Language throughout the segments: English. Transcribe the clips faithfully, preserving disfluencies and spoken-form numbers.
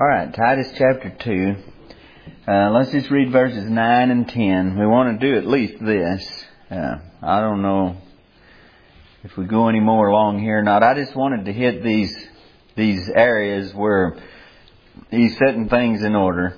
All right, Titus chapter two. Uh, let's just read verses nine and ten. We want to do at least this. Uh, I don't know if we go any more along here or not. I just wanted to hit these these areas where he's setting things in order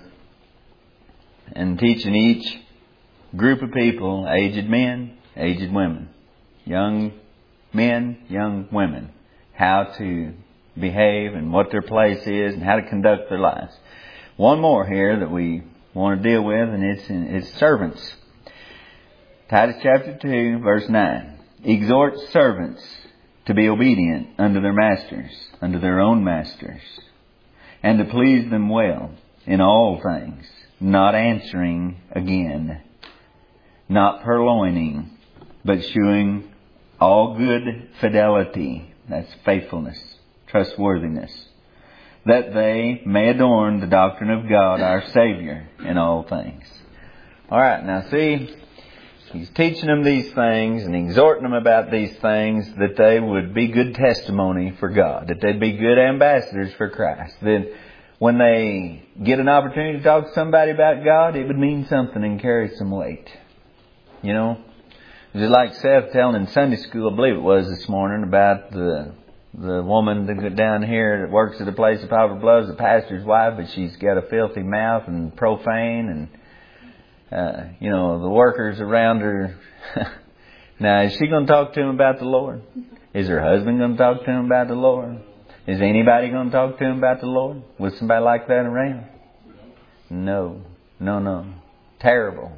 and teaching each group of people, aged men, aged women, young men, young women, how to behave and what their place is and how to conduct their lives. One more here that we want to deal with, and it's, it's servants. Titus chapter two, verse nine. Exhort servants to be obedient unto their masters, unto their own masters, and to please them well in all things, not answering again, not purloining, but shewing all good fidelity. That's faithfulness, trustworthiness, that they may adorn the doctrine of God our Savior in all things. All right, now see, he's teaching them these things and exhorting them about these things that they would be good testimony for God, that they'd be good ambassadors for Christ, that when they get an opportunity to talk to somebody about God, it would mean something and carry some weight. You know, just like Seth telling in Sunday school, I believe it was this morning, about the the woman that down here that works at a place of Poplar Bluffs, the pastor's wife, but she's got a filthy mouth and profane, and uh, you know, the workers around her. Now, is she going to talk to him about the Lord? Is her husband going to talk to him about the Lord? Is anybody going to talk to him about the Lord with somebody like that around? No, no, no. Terrible.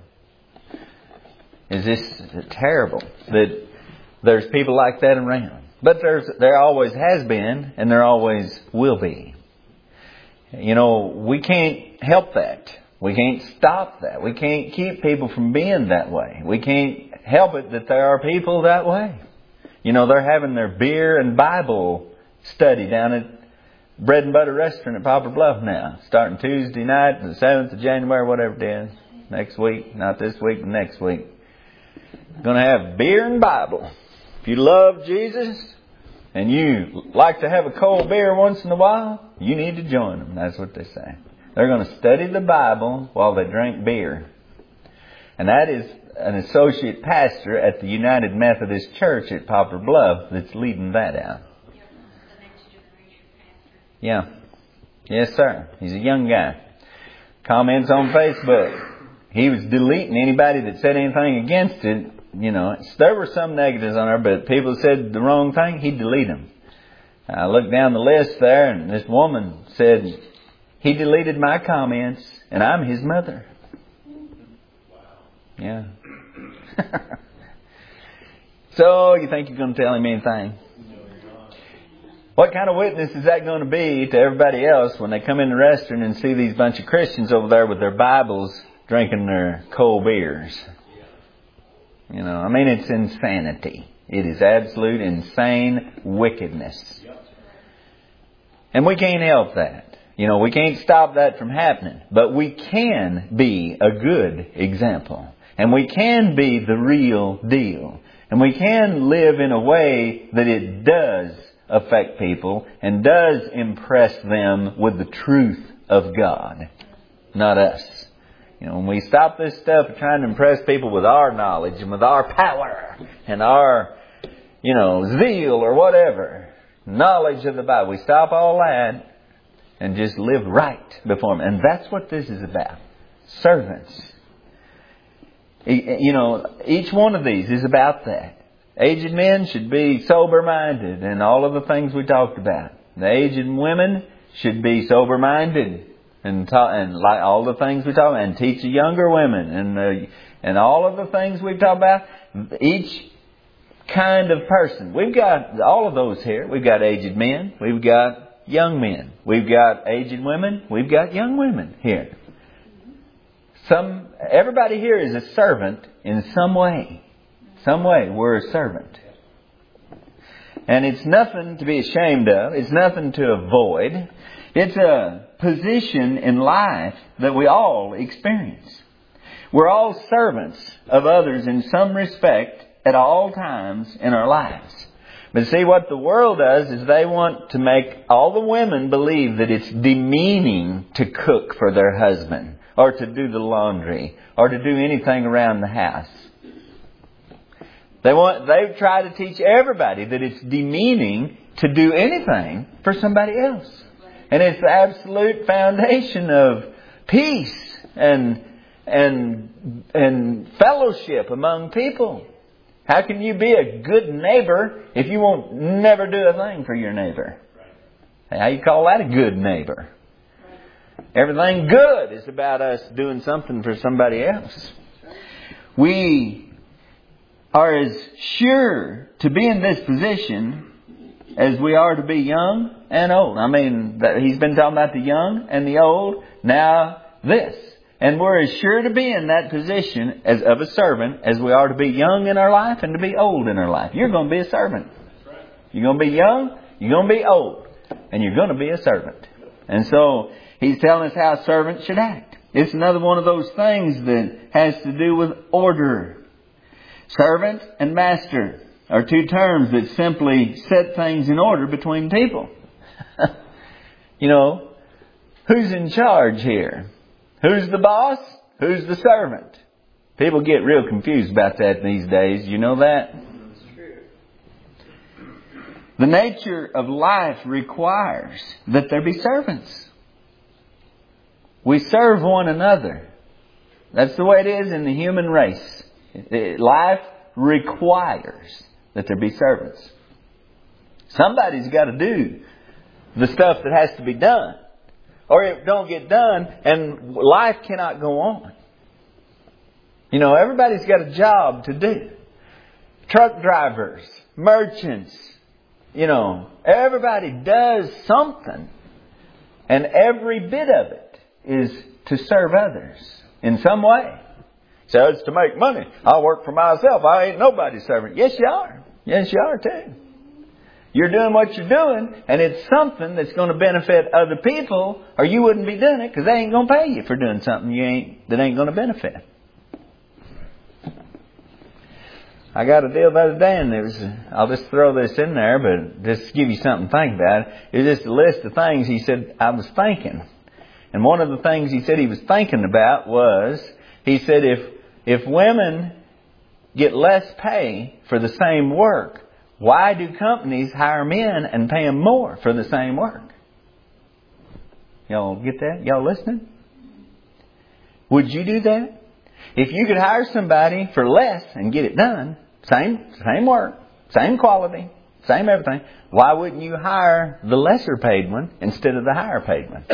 Is this terrible that there's people like that around? But there's there always has been, and there always will be. You know, we can't help that. We can't stop that. We can't keep people from being that way. We can't help it that there are people that way. You know, they're having their beer and Bible study down at Bread and Butter Restaurant at Poplar Bluff now, starting Tuesday night, the seventh of January, whatever it is, next week, not this week, but next week. Going to have beer and Bible. If you love Jesus and you like to have a cold beer once in a while, you need to join them. That's what they say. They're going to study the Bible while they drink beer. And that is an associate pastor at the United Methodist Church at Poplar Bluff that's leading that out. Yeah. Yes, sir. He's a young guy. Comments on Facebook. He was deleting anybody that said anything against it. You know, there were some negatives on there, but people said the wrong thing, he'd delete them. I looked down the list there, and this woman said, he deleted my comments, and I'm his mother. Yeah. So, you think you're going to tell him anything? What kind of witness is that going to be to everybody else when they come in the restaurant and see these bunch of Christians over there with their Bibles drinking their cold beers? You know, I mean, it's insanity. It is absolute insane wickedness. And we can't help that. You know, we can't stop that from happening. But we can be a good example. And we can be the real deal. And we can live in a way that it does affect people and does impress them with the truth of God, not us. You know, when we stop this stuff of trying to impress people with our knowledge and with our power and our, you know, zeal or whatever, knowledge of the Bible, we stop all that and just live right before Him. And that's what this is about. Servants. You know, each one of these is about that. Aged men should be sober-minded and all of the things we talked about. The aged women should be sober-minded. And, ta- and like all the things we talk about, and teach the younger women, and uh, and all of the things we've talked about. Each kind of person, we've got all of those here. We've got aged men, we've got young men, we've got aged women, we've got young women here. Some everybody here is a servant in some way. Some way we're a servant, and it's nothing to be ashamed of. It's nothing to avoid. It's a position in life that we all experience. We're all servants of others in some respect at all times in our lives. But see, what the world does is they want to make all the women believe that it's demeaning to cook for their husband, or to do the laundry, or to do anything around the house. They want, they've tried to teach everybody that it's demeaning to do anything for somebody else. And it's the absolute foundation of peace and, and, and fellowship among people. How can you be a good neighbor if you won't never do a thing for your neighbor? How you call that a good neighbor? Everything good is about us doing something for somebody else. We are as sure to be in this position as we are to be young and old. I mean, he's been talking about the young and the old. Now this. And we're as sure to be in that position as of a servant as we are to be young in our life and to be old in our life. You're going to be a servant. You're going to be young, you're going to be old, and you're going to be a servant. And so he's telling us how servants should act. It's another one of those things that has to do with order. Servant and master are two terms that simply set things in order between people. You know, who's in charge here? Who's the boss? Who's the servant? People get real confused about that these days. You know that? The nature of life requires that there be servants. We serve one another. That's the way it is in the human race. Life requires that there be servants. Somebody's got to do the stuff that has to be done, or it don't get done and life cannot go on. You know, everybody's got a job to do. Truck drivers, merchants, you know, everybody does something, and every bit of it is to serve others in some way. So it's to make money. I work for myself. I ain't nobody's servant. Yes, you are. Yes, you are too. You're doing what you're doing, and it's something that's going to benefit other people, or you wouldn't be doing it because they ain't going to pay you for doing something you ain't that ain't going to benefit. I got a deal the other day, and there was, I'll just throw this in there, but just to give you something to think about. It was just a list of things he said I was thinking. And one of the things he said he was thinking about was, he said if if women get less pay for the same work, why do companies hire men and pay them more for the same work? Y'all get that? Y'all listening? Would you do that? If you could hire somebody for less and get it done, same same work, same quality, same everything, why wouldn't you hire the lesser paid one instead of the higher paid one?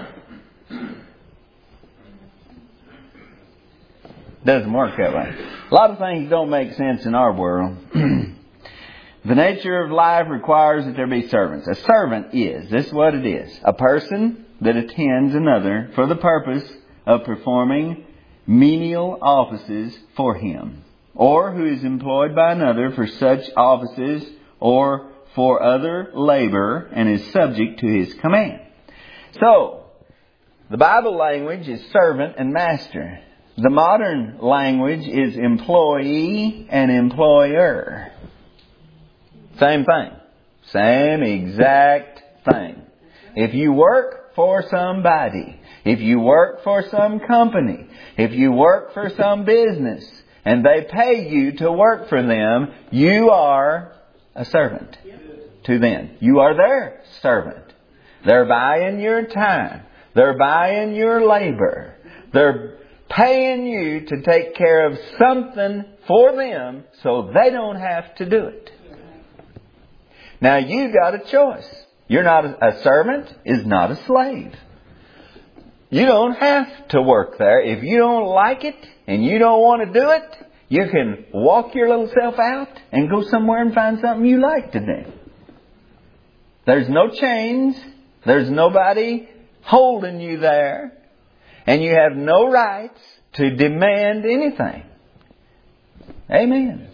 Doesn't work that way. A lot of things don't make sense in our world. The nature of life requires that there be servants. A servant is, this is what it is, a person that attends another for the purpose of performing menial offices for him, or who is employed by another for such offices or for other labor and is subject to his command. So, the Bible language is servant and master. The modern language is employee and employer. Same thing. Same exact thing. If you work for somebody, if you work for some company, if you work for some business, and they pay you to work for them, you are a servant to them. You are their servant. They're buying your time. They're buying your labor. They're paying you to take care of something for them so they don't have to do it. Now you got a choice. You're not a, a servant is not a slave. You don't have to work there. If you don't like it and you don't want to do it, you can walk your little self out and go somewhere and find something you like to do. There's no chains. There's nobody holding you there. And you have no rights to demand anything. Amen.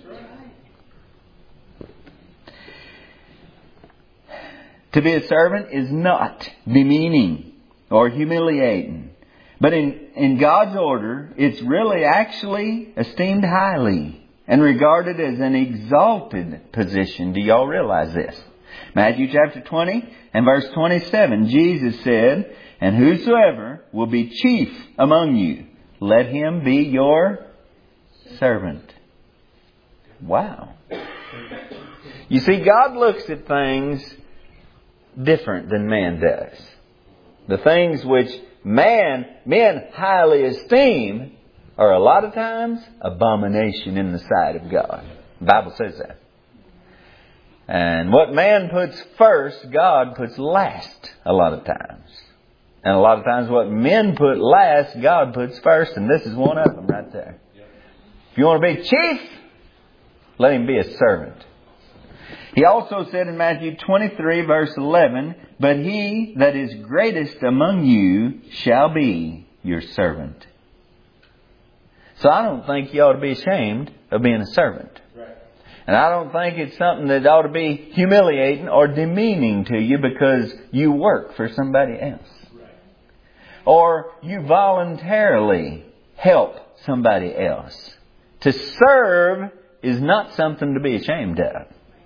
To be a servant is not demeaning or humiliating. But in, in God's order, it's really actually esteemed highly and regarded as an exalted position. Do y'all realize this? Matthew chapter twenty and verse twenty-seven, Jesus said, "And whosoever will be chief among you, let him be your servant." Wow. You see, God looks at things different than man does. The things which man, men highly esteem are a lot of times abomination in the sight of God. The Bible says that. And what man puts first, God puts last a lot of times. And a lot of times what men put last, God puts first. And this is one of them right there. If you want to be chief, let him be a servant. He also said in Matthew twenty-three verse eleven, "But he that is greatest among you shall be your servant." So I don't think you ought to be ashamed of being a servant. Right. And I don't think it's something that ought to be humiliating or demeaning to you because you work for somebody else. Right. Or you voluntarily help somebody else. To serve is not something to be ashamed of.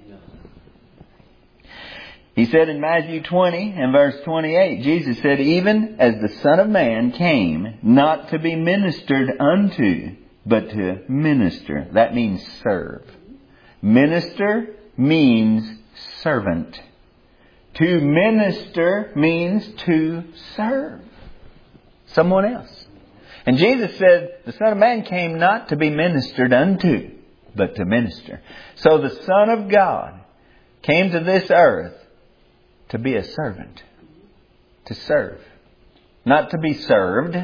He said in Matthew twenty and verse twenty-eight, Jesus said, "Even as the Son of Man came not to be ministered unto, but to minister." That means serve. Minister means servant. To minister means to serve someone else. And Jesus said, the Son of Man came not to be ministered unto, but to minister. So the Son of God came to this earth to be a servant. To serve. Not to be served.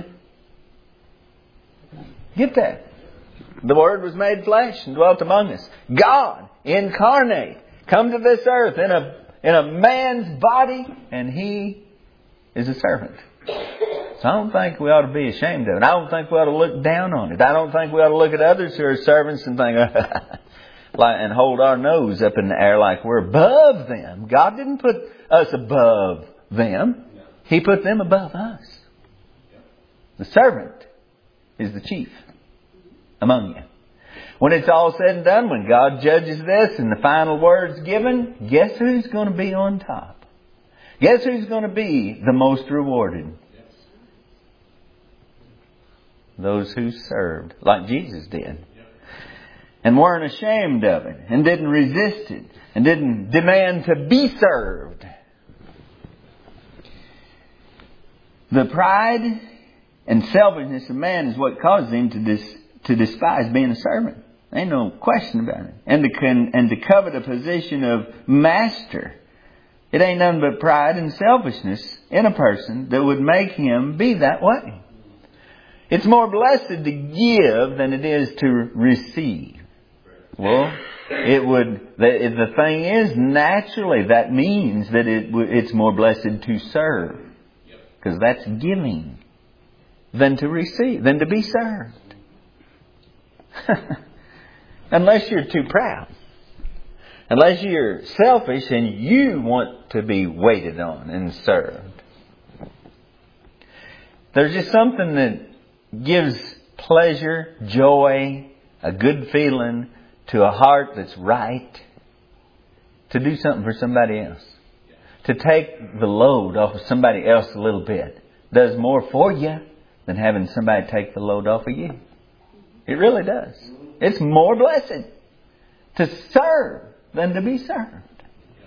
Get that? The Word was made flesh and dwelt among us. God incarnate. Come to this earth in a, in a man's body. And He is a servant. So I don't think we ought to be ashamed of it. I don't think we ought to look down on it. I don't think we ought to look at others who are servants and think, like, and hold our nose up in the air like we're above them. God didn't put us above them. He put them above us. The servant is the chief among you. When it's all said and done, when God judges this and the final word's given, guess who's going to be on top? Guess who's going to be the most rewarded? Those who served, like Jesus did. And weren't ashamed of it, and didn't resist it, and didn't demand to be served. The pride and selfishness of man is what causes him to dis, to despise being a servant. Ain't no question about it. And to con, and to covet a position of master. It ain't nothing but pride and selfishness in a person that would make him be that way. It's more blessed to give than it is to receive. Well, it would. The, the thing is, naturally, that means that it it's more blessed to serve, because that's giving, than to receive, than to be served. Unless you're too proud, unless you're selfish and you want to be waited on and served. There's just something that gives pleasure, joy, a good feeling to a heart that's right, to do something for somebody else. To take the load off of somebody else a little bit does more for you than having somebody take the load off of you. It really does. It's more blessed to serve than to be served.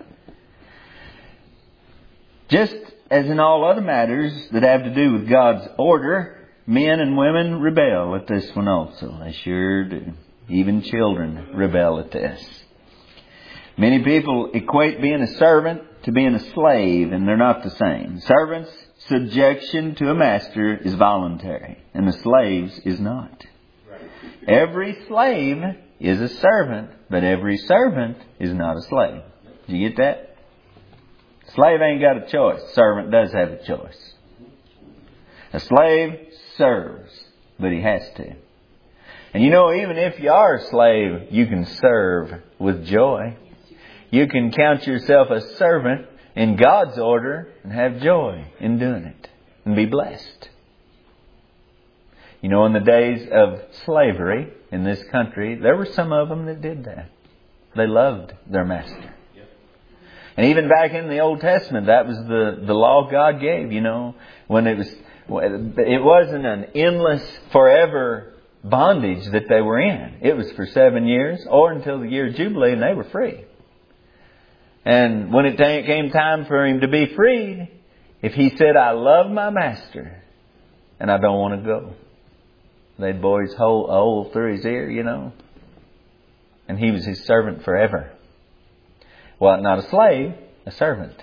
Just as in all other matters that have to do with God's order, men and women rebel at this one also. They sure do. Even children rebel at this. Many people equate being a servant to being a slave, and they're not the same. Servants' subjection to a master is voluntary, and the slave's is not. Every slave is a servant, but every servant is not a slave. Did you get that? Slave ain't got a choice. Servant does have a choice. A slave serves, but he has to. And you know, even if you are a slave, you can serve with joy. You can count yourself a servant in God's order and have joy in doing it and be blessed. You know, in the days of slavery, in this country, there were some of them that did that. They loved their master. And even back in the Old Testament, that was the, the law God gave, you know. When it was, it wasn't an endless, forever bondage that they were in. It was for seven years or until the year of Jubilee, and they were free. And when it came time for him to be freed, if he said, I love my master and I don't want to go, they'd blow his whole hole through his ear, you know. And he was his servant forever. Well, not a slave, a servant.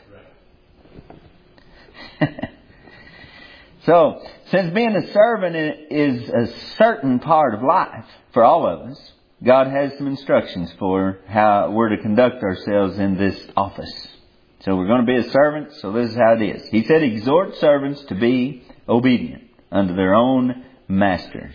So, since being a servant is a certain part of life for all of us, God has some instructions for how we're to conduct ourselves in this office. So we're going to be a servant, so this is how it is. He said, exhort servants to be obedient unto their own masters.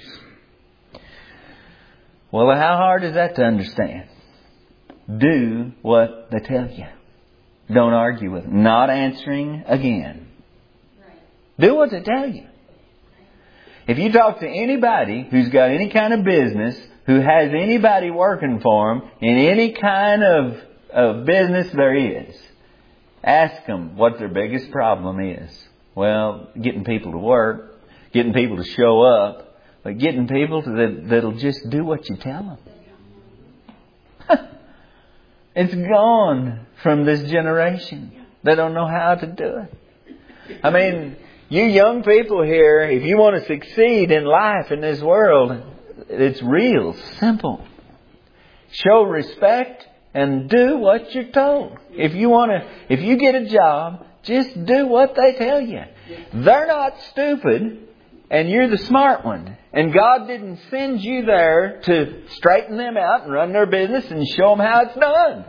Well, how hard is that to understand? Do what they tell you. Don't argue with them. Not answering again. Do what they tell you. If you talk to anybody who's got any kind of business, who has anybody working for them in any kind of, of business there is, ask them what their biggest problem is. Well, getting people to work, getting people to show up, but getting people to that, that'll just do what you tell them. It's gone from this generation. They don't know how to do it. I mean, you young people here, if you want to succeed in life in this world, it's real simple. Show respect and do what you're told. If you want to, if you get a job, just do what they tell you. They're not stupid, and you're the smart one. And God didn't send you there to straighten them out and run their business and show them how it's done.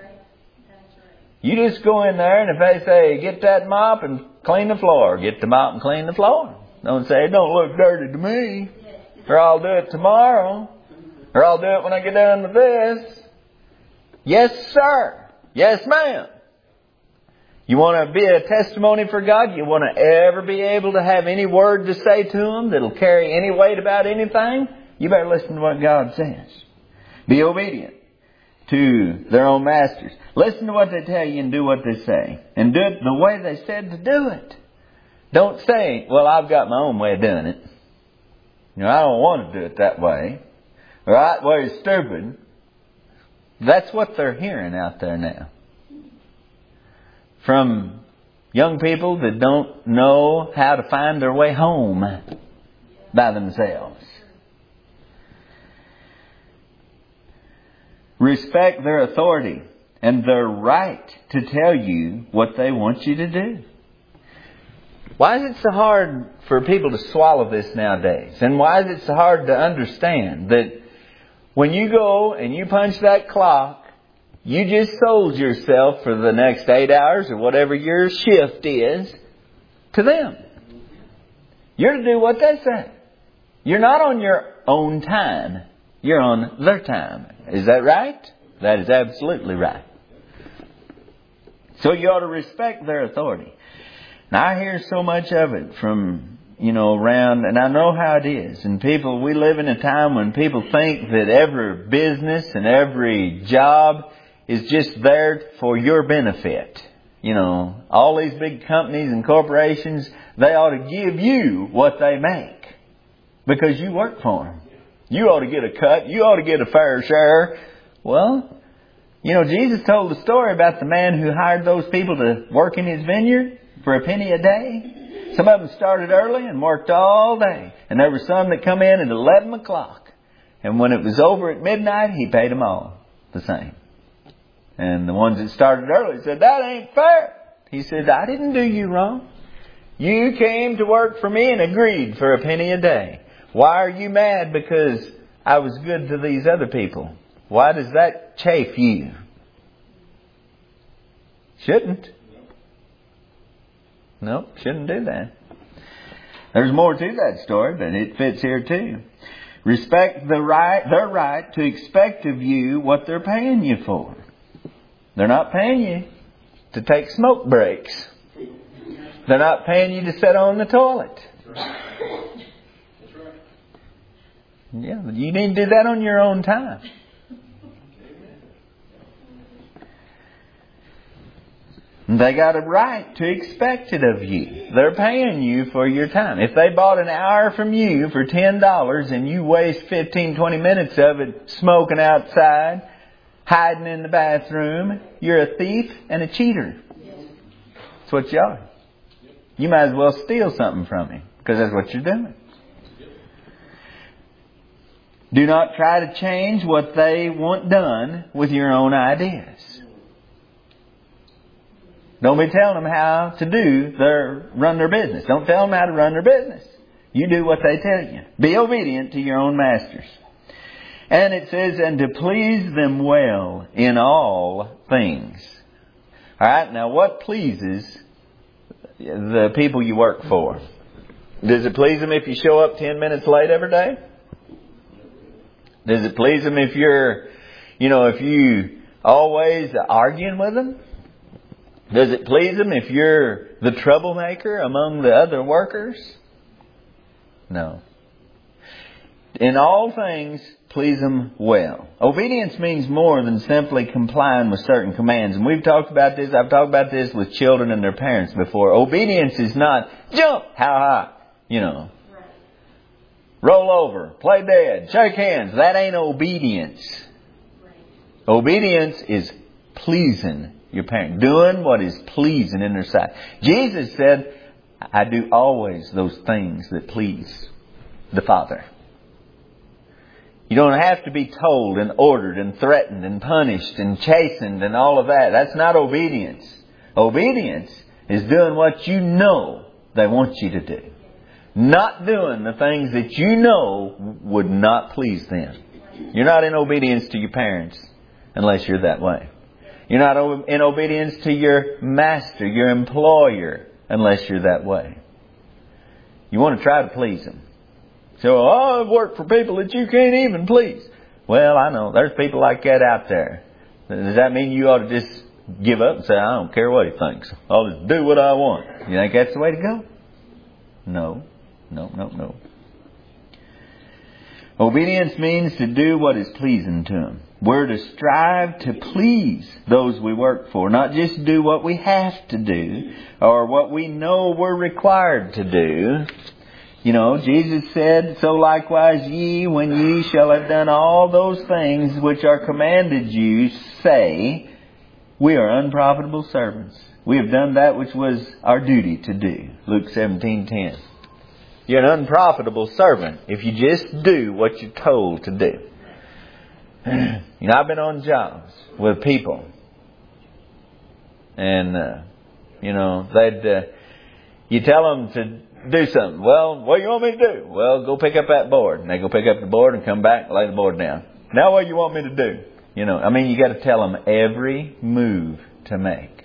You just go in there, and if they say, get that mop and clean the floor, get the mop and clean the floor. Don't say, it don't look dirty to me. Or I'll do it tomorrow. Or I'll do it when I get done with this. Yes, sir. Yes, ma'am. You want to be a testimony for God? You want to ever be able to have any word to say to them that'll carry any weight about anything? You better listen to what God says. Be obedient to their own masters. Listen to what they tell you and do what they say. And do it the way they said to do it. Don't say, well, I've got my own way of doing it. You know, I don't want to do it that way. Or that way is stupid. That's what they're hearing out there now. From young people that don't know how to find their way home by themselves. Respect their authority and their right to tell you what they want you to do. Why is it so hard for people to swallow this nowadays? And why is it so hard to understand that when you go and you punch that clock, you just sold yourself for the next eight hours or whatever your shift is to them. You're to do what they say. You're not on your own time. You're on their time. Is that right? That is absolutely right. So you ought to respect their authority. Now I hear so much of it from, you know, around, and I know how it is. And people, we live in a time when people think that every business and every job is just there for your benefit. You know, all these big companies and corporations, they ought to give you what they make because you work for them. You ought to get a cut. You ought to get a fair share. Well, you know, Jesus told the story about the man who hired those people to work in his vineyard for a penny a day. Some of them started early and worked all day. And there were some that come in at eleven o'clock. And when it was over at midnight, he paid them all the same. And the ones that started early said, that ain't fair. He said, I didn't do you wrong. You came to work for me and agreed for a penny a day. Why are you mad because I was good to these other people? Why does that chafe you? Shouldn't. No, shouldn't do that. There's more to that story, but it fits here too. Respect the right, their right to expect of you what they're paying you for. They're not paying you to take smoke breaks. They're not paying you to sit on the toilet. Yeah, you need to do that on your own time. They got a right to expect it of you. They're paying you for your time. If they bought an hour from you for ten dollars and you waste fifteen, twenty minutes of it smoking outside, hiding in the bathroom, you're a thief and a cheater. That's what you are. You might as well steal something from him, because that's what you're doing. Do not try to change what they want done with your own ideas. Don't be telling them how to do their, run their business. Don't tell them how to run their business. You do what they tell you. Be obedient to your own masters. And it says, and to please them well in all things. Alright, now what pleases the people you work for? Does it please them if you show up ten minutes late every day? Does it please them if you're, you know, if you always arguing with them? Does it please them if you're the troublemaker among the other workers? No. In all things, please them well. Obedience means more than simply complying with certain commands. And we've talked about this, I've talked about this with children and their parents before. Obedience is not jump, how high, you know. Roll over, play dead, shake hands. That ain't obedience. Obedience is pleasing your parent, doing what is pleasing in their sight. Jesus said, I do always those things that please the Father. You don't have to be told and ordered and threatened and punished and chastened and all of that. That's not obedience. Obedience is doing what you know they want you to do. Not doing the things that you know would not please them. You're not in obedience to your parents unless you're that way. You're not in obedience to your master, your employer, unless you're that way. You want to try to please them. So, oh, I've worked for people that you can't even please. Well, I know. There's people like that out there. Does that mean you ought to just give up and say, I don't care what he thinks. I'll just do what I want? You think that's the way to go? No. No, no, no. Obedience means to do what is pleasing to Him. We're to strive to please those we work for, not just do what we have to do or what we know we're required to do. You know, Jesus said, so likewise ye, when ye shall have done all those things which are commanded you, say, we are unprofitable servants. We have done that which was our duty to do. Luke seventeen ten. You're an unprofitable servant if you just do what you're told to do. You know, I've been on jobs with people. And, uh, you know, they'd, uh, you tell them to do something. Well, what do you want me to do? Well, go pick up that board. And they go pick up the board and come back and lay the board down. Now what do you want me to do? You know, I mean, you got to tell them every move to make.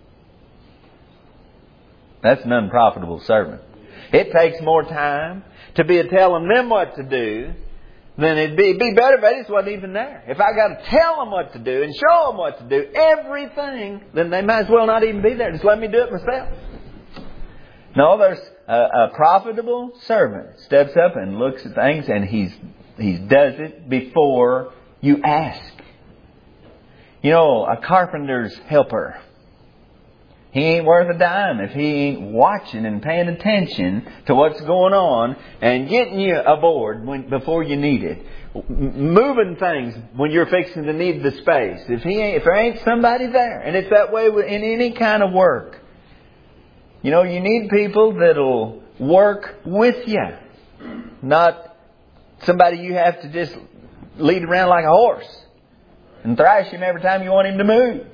That's an unprofitable servant. It takes more time to be telling them what to do than it'd be, it'd be better if they just wasn't even there. If I got to tell them what to do and show them what to do, everything, then they might as well not even be there. Just let me do it myself. No, there's a, a profitable servant steps up and looks at things, and he's he does it before you ask. You know, a carpenter's helper, he ain't worth a dime if he ain't watching and paying attention to what's going on and getting you aboard when, before you need it. M- moving things when you're fixing to need the space. If he ain't, if there ain't somebody there, and it's that way in any kind of work. You know, you need people that'll work with you, not somebody you have to just lead around like a horse and thrash him every time you want him to move.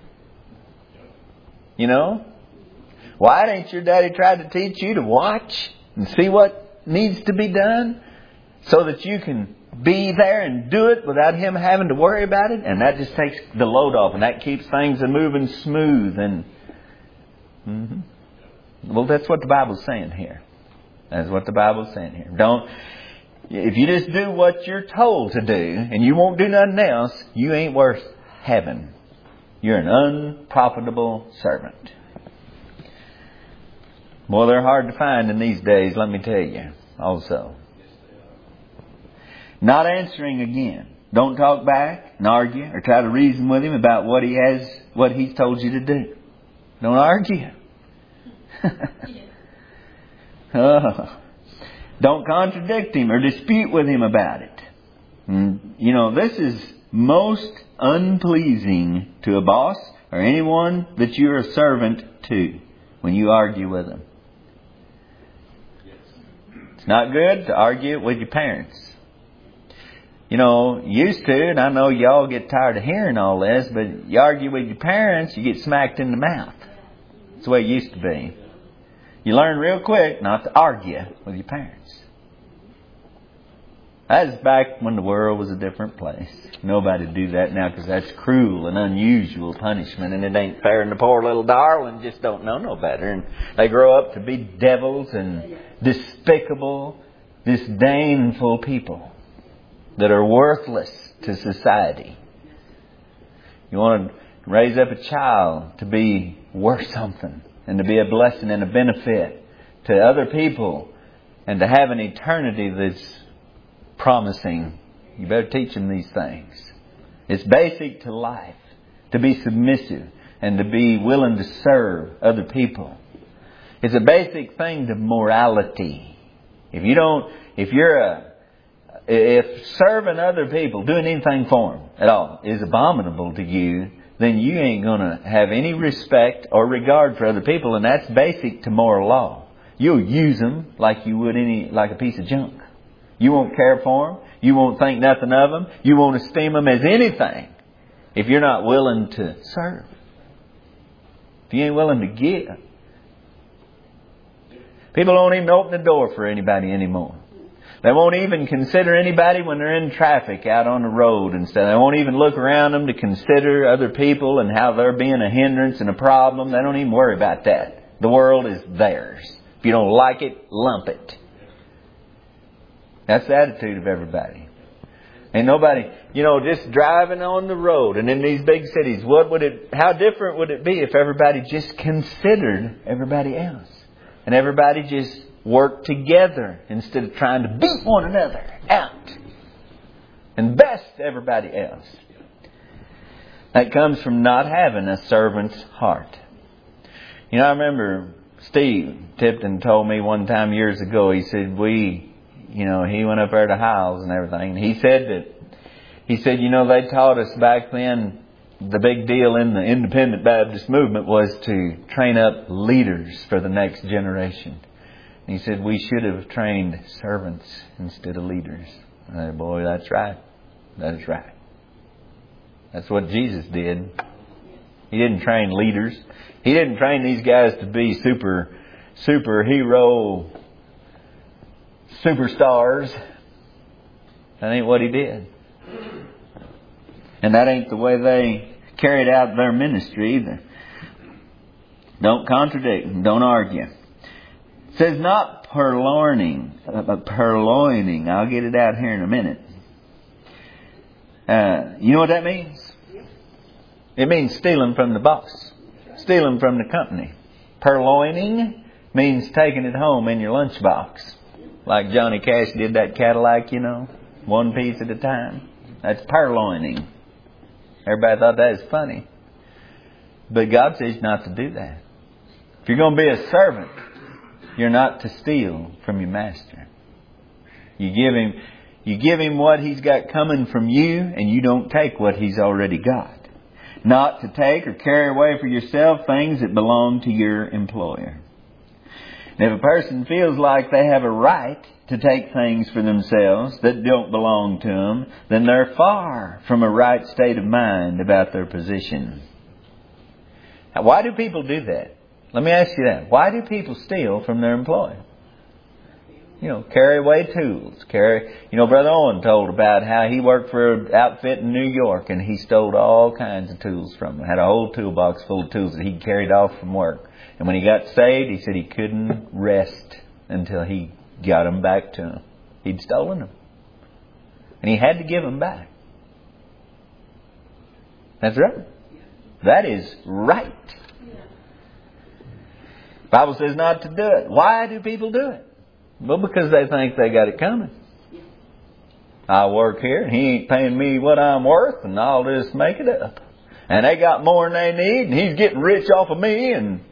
You know? Why ain't your daddy tried to teach you to watch and see what needs to be done so that you can be there and do it without him having to worry about it? And that just takes the load off, and that keeps things moving smooth. And mm-hmm. Well, that's what the Bible's saying here. That's what the Bible's saying here. Don't, if you just do what you're told to do and you won't do nothing else, you ain't worth heaven. You're an unprofitable servant. Well, they're hard to find in these days, let me tell you, also. Not answering again. Don't talk back and argue or try to reason with him about what he has, what he's told you to do. Don't argue. oh. Don't contradict him or dispute with him about it. And, you know, this is most unpleasing to a boss or anyone that you're a servant to when you argue with them. It's not good to argue with your parents. You know, used to, and I know y'all get tired of hearing all this, but you argue with your parents, you get smacked in the mouth. That's the way it used to be. You learn real quick not to argue with your parents. That was back when the world was a different place. Nobody would do that now because that's cruel and unusual punishment, and it ain't fair, and the poor little darling just don't know no better. And they grow up to be devils and despicable, disdainful people that are worthless to society. You want to raise up a child to be worth something and to be a blessing and a benefit to other people and to have an eternity that's promising. You better teach them these things. It's basic to life to be submissive and to be willing to serve other people. It's a basic thing to morality. If you don't, if you're a, if serving other people, doing anything for them at all is abominable to you, then you ain't going to have any respect or regard for other people, and that's basic to moral law. You'll use them like you would any, like a piece of junk. You won't care for them. You won't think nothing of them. You won't esteem them as anything if you're not willing to serve. If you ain't willing to give. People don't even open the door for anybody anymore. They won't even consider anybody when they're in traffic out on the road and stuff. They won't even look around them to consider other people and how they're being a hindrance and a problem. They don't even worry about that. The world is theirs. If you don't like it, lump it. That's the attitude of everybody. Ain't nobody, you know, just driving on the road and in these big cities, what would it, how different would it be if everybody just considered everybody else? And everybody just worked together instead of trying to beat one another out and best everybody else. That comes from not having a servant's heart. You know, I remember Steve Tipton told me one time years ago, he said, we, you know, he went up there to Hiles and everything. And he said that, he said, you know, they taught us back then, the big deal in the independent Baptist movement was to train up leaders for the next generation. And he said, we should have trained servants instead of leaders. I said, boy, that's right. That is right. That's what Jesus did. He didn't train leaders. He didn't train these guys to be super, superhero, superstars. That ain't what He did. And that ain't the way they carried out their ministry either. Don't contradict them. Don't argue. It says not purloining. Uh, purloining. I'll get it out here in a minute. Uh, you know what that means? It means stealing from the boss. Stealing from the company. Purloining means taking it home in your lunchbox. Like Johnny Cash did that Cadillac, you know. One piece at a time. That's purloining. Everybody thought that was funny. But God says not to do that. If you're going to be a servant, you're not to steal from your master. You give him, you give him what he's got coming from you, and you don't take what he's already got. Not to take or carry away for yourself things that belong to your employer. And if a person feels like they have a right to take things for themselves that don't belong to them, then they're far from a right state of mind about their position. Now, why do people do that? Let me ask you that. Why do people steal from their employer? You know, carry away tools. Carry. You know, Brother Owen told about how he worked for an outfit in New York and he stole all kinds of tools from them. Had a whole toolbox full of tools that he carried off from work. And when he got saved, he said he couldn't rest until he got them back to him. He'd stolen them. And he had to give them back. That's right. That is right. The Bible says not to do it. Why do people do it? Well, because they think they got it coming. I work here and he ain't paying me what I'm worth, and I'll just make it up. And they got more than they need, and he's getting rich off of me, and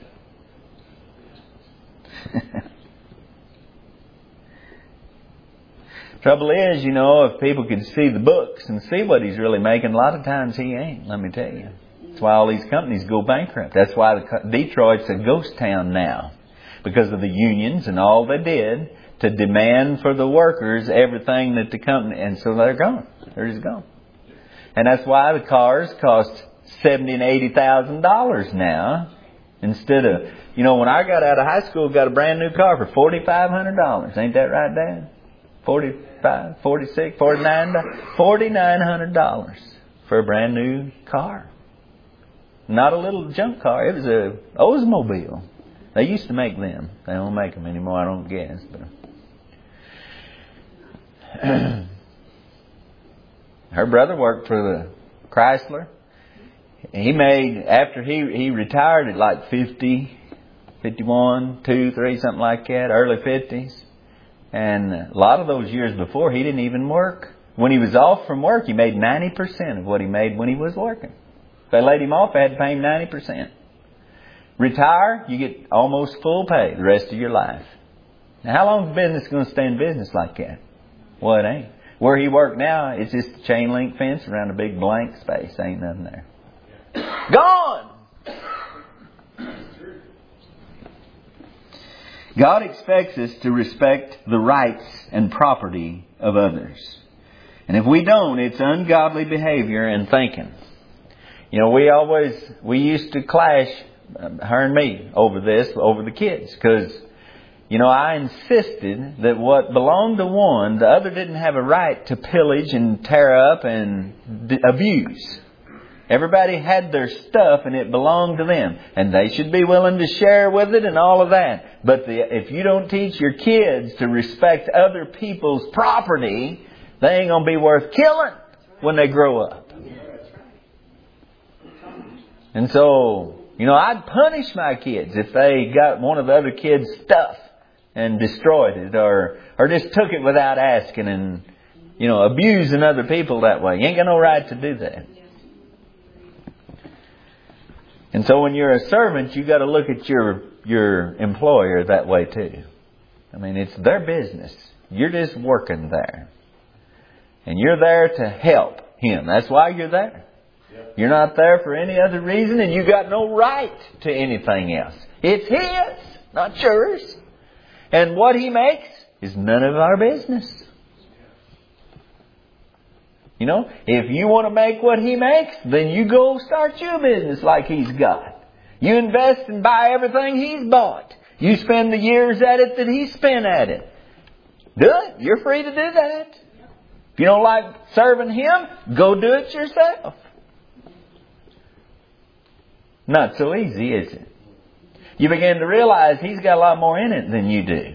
trouble is, you know, if people could see the books and see what he's really making, a lot of times he ain't, let me tell you. That's why all these companies go bankrupt. That's why the, Detroit's a ghost town now. Because of the unions and all they did to demand for the workers everything that the company... And so they're gone. They're just gone. And that's why the cars cost seventy thousand and eighty thousand dollars now. Instead of... You know, when I got out of high school, got a brand new car for four thousand five hundred dollars. Ain't that right, Dad? forty-five, forty-six, forty-nine, four thousand nine hundred dollars for a brand new car. Not a little junk car. It was a Oldsmobile. They used to make them. They don't make them anymore, I don't guess. But her brother worked for the Chrysler. He made, after he, he retired at like fifty, fifty-one, two, three, something like that, early fifties. And a lot of those years before, he didn't even work. When he was off from work, he made ninety percent of what he made when he was working. If they laid him off, they had to pay him ninety percent. Retire, you get almost full pay the rest of your life. Now, how long is business going to stay in business like that? Well, it ain't. Where he worked now, it's just a chain link fence around a big blank space. Ain't nothing there. Gone! God expects us to respect the rights and property of others. And if we don't, it's ungodly behavior and thinking. You know, we always, we used to clash, her and me, over this, over the kids. Because, you know, I insisted that what belonged to one, the other didn't have a right to pillage and tear up and d- abuse. Everybody had their stuff and it belonged to them. And they should be willing to share with it and all of that. But the, if you don't teach your kids to respect other people's property, they ain't going to be worth killing when they grow up. And so, you know, I'd punish my kids if they got one of the other kids' stuff and destroyed it, or or just took it without asking and, you know, abusing other people that way. You ain't got no right to do that. And so when you're a servant, you got to look at your your employer that way too. I mean, it's their business. You're just working there. And you're there to help him. That's why you're there. You're not there for any other reason, and you got no right to anything else. It's his, not yours. And what he makes is none of our business. You know, if you want to make what he makes, then you go start your business like he's got. You invest and buy everything he's bought. You spend the years at it that he spent at it. Do it. You're free to do that. If you don't like serving him, go do it yourself. Not so easy, is it? You begin to realize he's got a lot more in it than you do.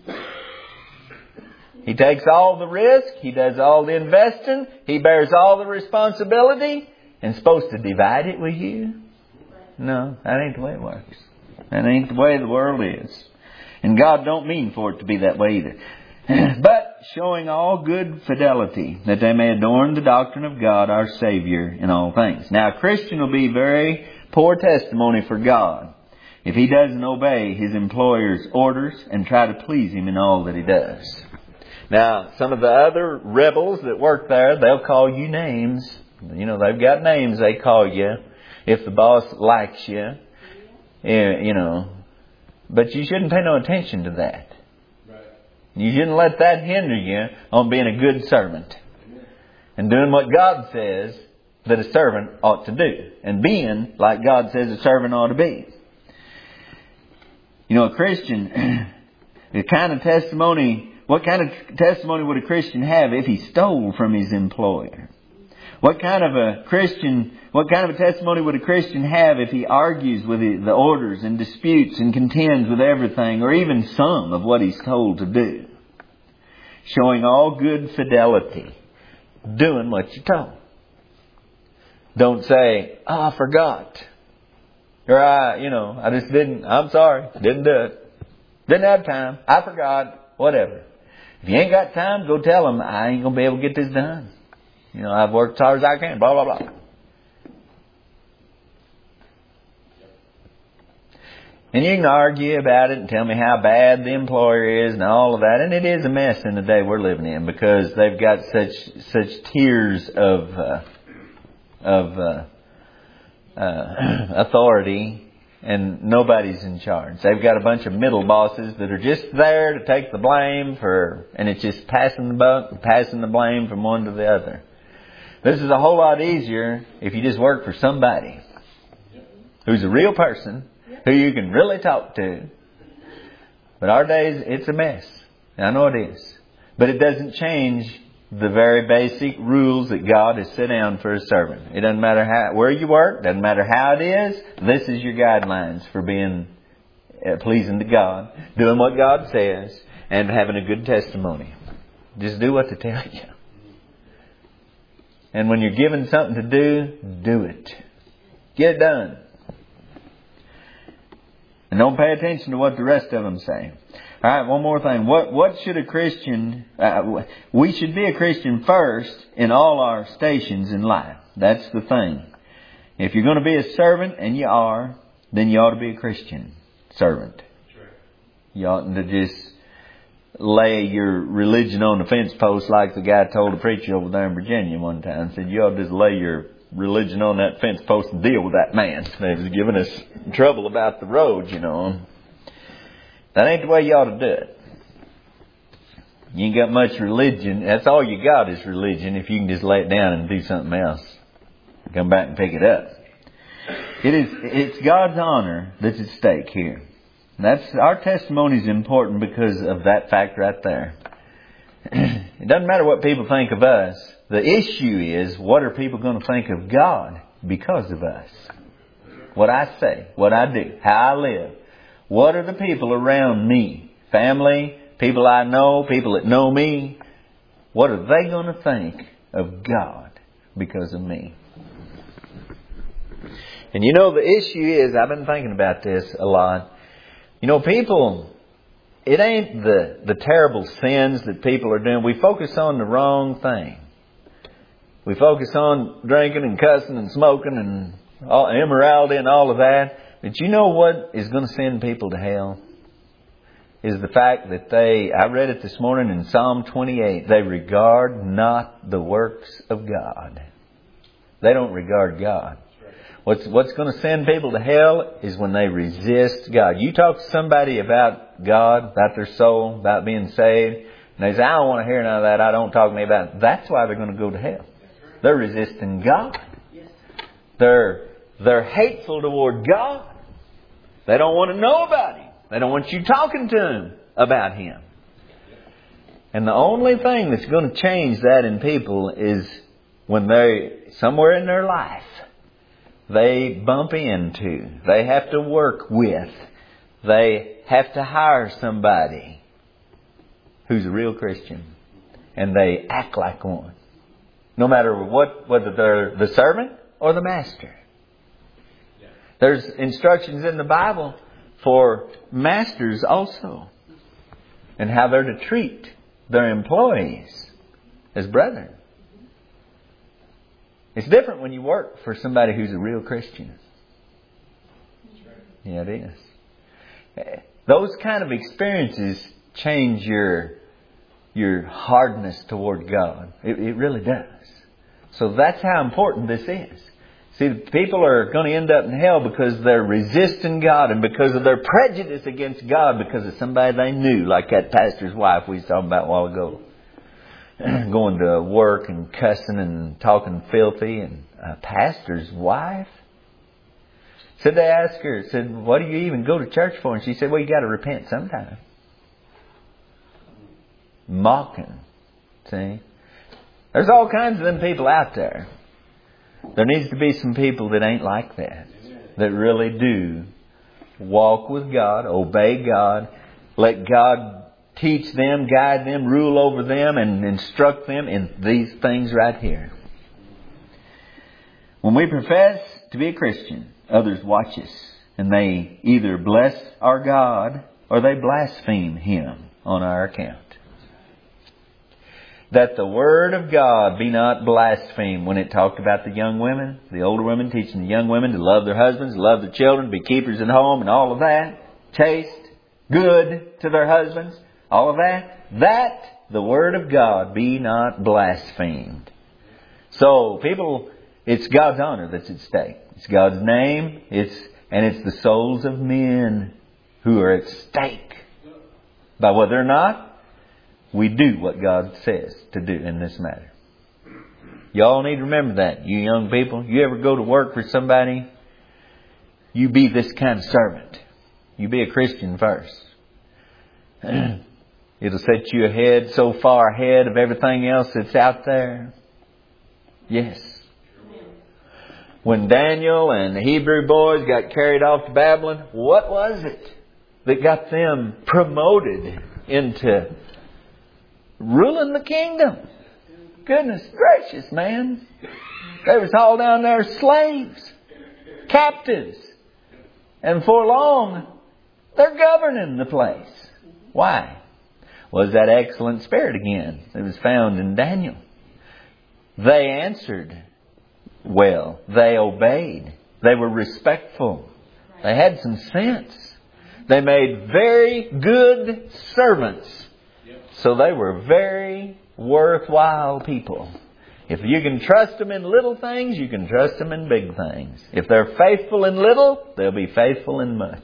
He takes all the risk. He does all the investing. He bears all the responsibility. And supposed to divide it with you? No, that ain't the way it works. That ain't the way the world is. And God don't mean for it to be that way either. But showing all good fidelity, that they may adorn the doctrine of God our Savior in all things. Now a Christian will be very poor testimony for God if he doesn't obey his employer's orders and try to please him in all that he does. Now, some of the other rebels that work there, they'll call you names. You know, they've got names they call you if the boss likes you. You know, but you shouldn't pay no attention to that. You shouldn't let that hinder you on being a good servant and doing what God says that a servant ought to do, and being like God says a servant ought to be. You know, a Christian, the kind of testimony, what kind of testimony would a Christian have if he stole from his employer? What kind of a Christian, what kind of a testimony would a Christian have if he argues with the orders and disputes and contends with everything, or even some of what he's told to do? Showing all good fidelity, doing what you're told. Don't say, oh, I forgot. Or I, you know, I just didn't, I'm sorry, didn't do it. Didn't have time. I forgot. Whatever. If you ain't got time, go tell them, I ain't going to be able to get this done. You know, I've worked as hard as I can, blah, blah, blah. And you can argue about it and tell me how bad the employer is and all of that. And it is a mess in the day we're living in because they've got such such tiers of uh, of uh, uh, authority, and nobody's in charge. They've got a bunch of middle bosses that are just there to take the blame for, and it's just passing the buck, passing the blame from one to the other. This is a whole lot easier if you just work for somebody who's a real person, who you can really talk to. But our days, it's a mess. I know it is. But it doesn't change the very basic rules that God has set down for His servant. It doesn't matter how, where you work, doesn't matter how it is. This is your guidelines for being pleasing to God, doing what God says, and having a good testimony. Just do what they tell you. And when you're given something to do, do it. Get it done. And don't pay attention to what the rest of them say. All right, one more thing. What what should a Christian... Uh, we should be a Christian first in all our stations in life. That's the thing. If you're going to be a servant, and you are, then you ought to be a Christian servant. You oughtn't to just lay your religion on the fence post like the guy told the preacher over there in Virginia one time. Said, you ought to just lay your religion on that fence post and deal with that man. They was giving us trouble about the road, you know. That ain't the way you ought to do it. You ain't got much religion. That's all you got is religion if you can just lay it down and do something else. Come back and pick it up. It is, it's God's honor that's at stake here. That's, our testimony is important because of that fact right there. It doesn't matter what people think of us. The issue is, what are people going to think of God because of us? What I say, what I do, how I live. What are the people around me? Family, people I know, people that know me. What are they going to think of God because of me? And you know, the issue is, I've been thinking about this a lot. You know, people, it ain't the, the terrible sins that people are doing. We focus on the wrong thing. We focus on drinking and cussing and smoking and all, immorality and all of that. But you know what is going to send people to hell? Is the fact that they, I read it this morning in Psalm twenty-eight, they regard not the works of God. They don't regard God. What's, what's going to send people to hell is when they resist God. You talk to somebody about God, about their soul, about being saved, and they say, I don't want to hear none of that. I don't talk to me about it. That's why they're going to go to hell. They're resisting God. They're, they're hateful toward God. They don't want to know about Him. They don't want you talking to them about Him. And the only thing that's going to change that in people is when they, somewhere in their life, they bump into, they have to work with, they have to hire somebody who's a real Christian. And they act like one. No matter what, whether they're the servant or the master. There's instructions in the Bible for masters also. And how they're to treat their employees as brethren. It's different when you work for somebody who's a real Christian. Yeah, it is. Those kind of experiences change your your hardness toward God. It, it really does. So that's how important this is. See, people are going to end up in hell because they're resisting God and because of their prejudice against God because of somebody they knew, like that pastor's wife we was talking about a while ago. Going to work and cussing and talking filthy, and a pastor's wife. Said they asked her, said, what do you even go to church for? And she said, well, you got to repent sometime. Mocking. See? There's all kinds of them people out there. There needs to be some people that ain't like that. That really do walk with God, obey God, let God teach them, guide them, rule over them, and instruct them in these things right here. When we profess to be a Christian, others watch us, and they either bless our God or they blaspheme Him on our account. that the Word of God be not blasphemed. When it talked about the young women, the older women teaching the young women to love their husbands, love their children, be keepers at home and all of that. Chaste, good to their husbands, all of that. That the Word of God be not blasphemed. So people, it's God's honor that's at stake. It's God's name, it's and it's the souls of men who are at stake by whether or not we do what God says to do in this matter. Y'all need to remember that, you young people. You ever go to work for somebody, you be this kind of servant. You be a Christian first. It'll set you ahead, so far ahead of everything else that's out there. Yes. When Daniel and the Hebrew boys got carried off to Babylon, what was it that got them promoted into ruling the kingdom? Goodness gracious, man. They was all down there slaves, captives. And for long, they're governing the place. Why? Was that excellent spirit again that was found in Daniel. They answered well. They obeyed. They were respectful. They had some sense. They made very good servants. So they were very worthwhile people. If you can trust them in little things, you can trust them in big things. If they're faithful in little, they'll be faithful in much.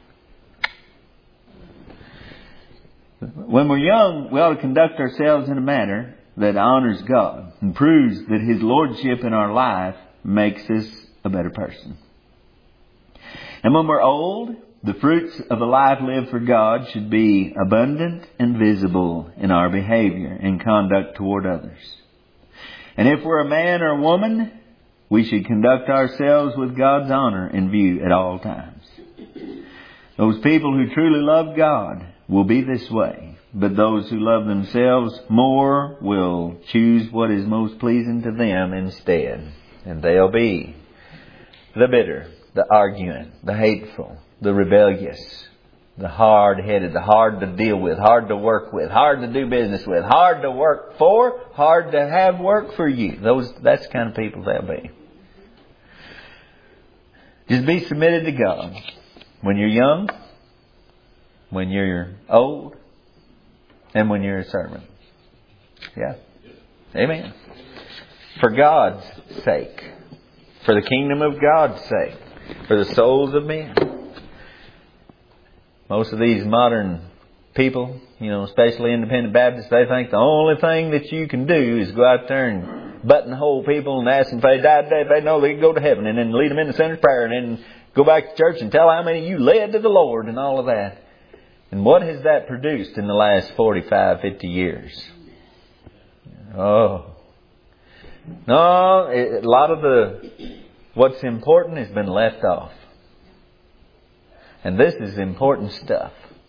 When we're young, we ought to conduct ourselves in a manner that honors God and proves that His Lordship in our life makes us a better person. And when we're old, the fruits of a life lived for God should be abundant and visible in our behavior and conduct toward others. And if we're a man or a woman, we should conduct ourselves with God's honor in view at all times. Those people who truly love God will be this way, but those who love themselves more will choose what is most pleasing to them instead. And they'll be the bitter, the arguing, the hateful, the rebellious, the hard-headed, the hard to deal with, hard to work with, hard to do business with, hard to work for, hard to have work for you. Those, that's the kind of people they'll be. Just be submitted to God when you're young, when you're old, and when you're a servant. Yeah. Amen. For God's sake. For the kingdom of God's sake. For the souls of men. Most of these modern people, you know, especially independent Baptists, they think the only thing that you can do is go out there and buttonhole people and ask them if they died today, if they know they can go to heaven, and then lead them in the sinner's prayer, and then go back to church and tell how many you led to the Lord and all of that. And what has that produced in the last forty-five, fifty years? Oh. No, it, a lot of the what's important has been left off. And this is important stuff.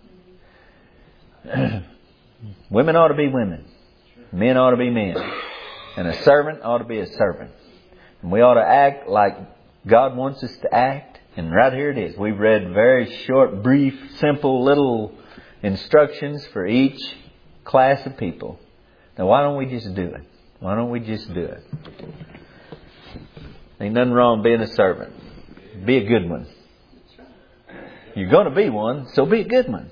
Women ought to be women. Men ought to be men. And a servant ought to be a servant. And we ought to act like God wants us to act. And right here it is. We've read very short, brief, simple little instructions for each class of people. Now why don't we just do it? Why don't we just do it? Ain't nothing wrong being a servant. Be a good one. You're going to be one, so be a good one.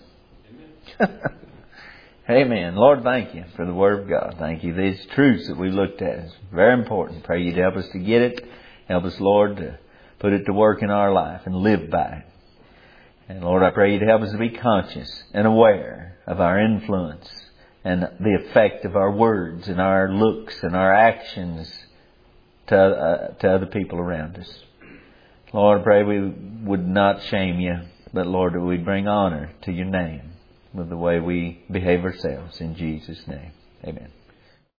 Amen. Lord, thank you for the Word of God. Thank you. These truths that we looked at is very important. Pray you'd help us to get it. Help us, Lord, to put it to work in our life and live by it. And Lord, I pray you'd help us to be conscious and aware of our influence and the effect of our words and our looks and our actions to, uh, to other people around us. Lord, I pray we would not shame you, but Lord, that we bring honor to your name with the way we behave ourselves. In Jesus' name, amen.